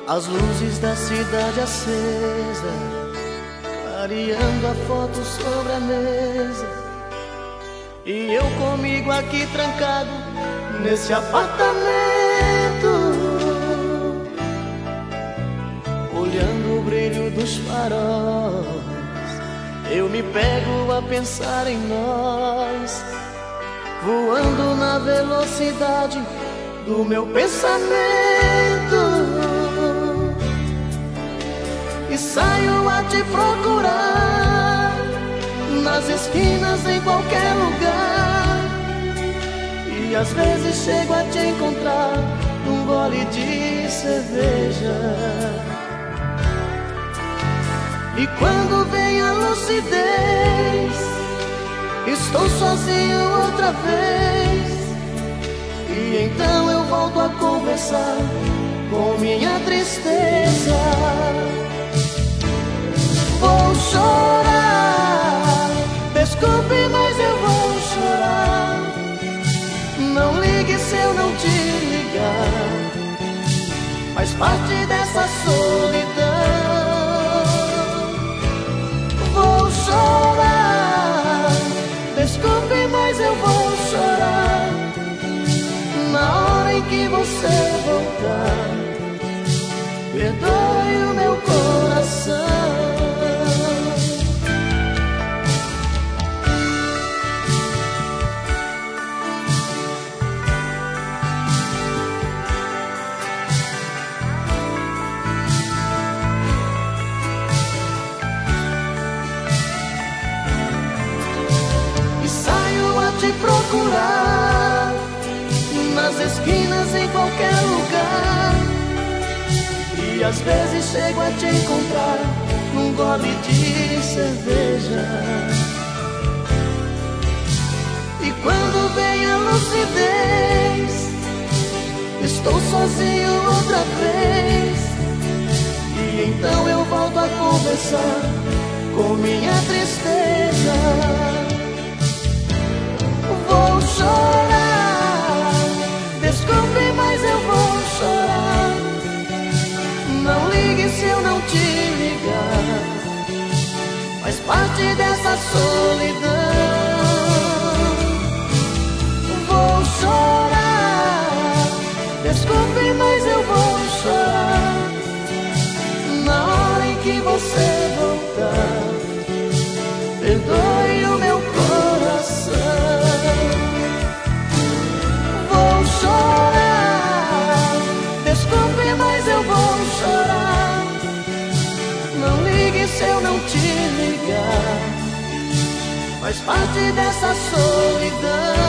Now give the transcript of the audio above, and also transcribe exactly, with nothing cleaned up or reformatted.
As luzes da cidade acesa, clareando a foto sobre a mesa, e eu comigo aqui trancado nesse apartamento, olhando o brilho dos faróis. Eu me pego a pensar em nós, voando na velocidade do meu pensamento, e saio a te procurar nas esquinas, em qualquer lugar. E às vezes chego a te encontrar num gole de cerveja. E quando vem a lucidez, estou sozinho outra vez. E então eu volto a conversar com minha tristeza. Vou chorar, desculpe, mas eu vou chorar. Não ligue se eu não te ligar, faz parte dessa solidão. Vou chorar, desculpe, mas eu vou chorar. Na hora em que você voltar, perdoe o meu coração. E saio a te procurar nas esquinas, em qualquer lugar. E às vezes chego a te encontrar num gole de cerveja. E quando vem a lucidez, estou sozinho outra vez. E então eu volto a conversar com minha tristeza. Vou chorar, desculpe, mas eu vou chorar. Não ligue se eu não te ligar, faz parte dessa solidão. Vou chorar, desculpe, mas eu vou chorar. Na hora em que você voltar, perdoe o meu coração. Vou chorar, desculpe, mas eu vou chorar. Não ligue se eu não te ligar, faz parte dessa solidão.